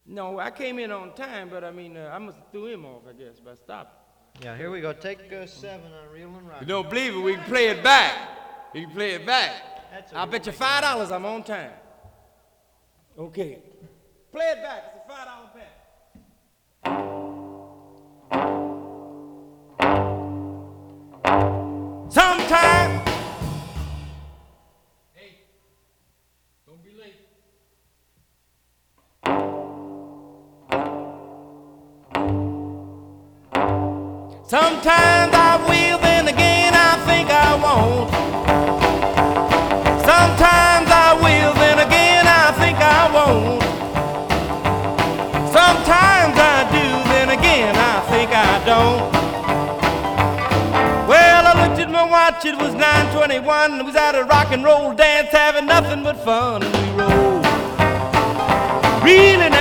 No, I came in on time, but I mean, I must have threw him off, I guess, by stopping. Yeah, here we go. Take 7 on Reel and Rock. You don't believe it, we can play it back. You can play it back. I'll bet you $5 I'm on time. Okay. Play it back. It's a $5 bet. Sometime. Hey, don't be late. Sometimes I will, then again I think I won't. Sometimes I will, then again I think I won't. Sometimes I do, then again I think I don't. Well, I looked at my watch, it was 9:21. We was at a rock and roll dance, having nothing but fun, and we rolled. Really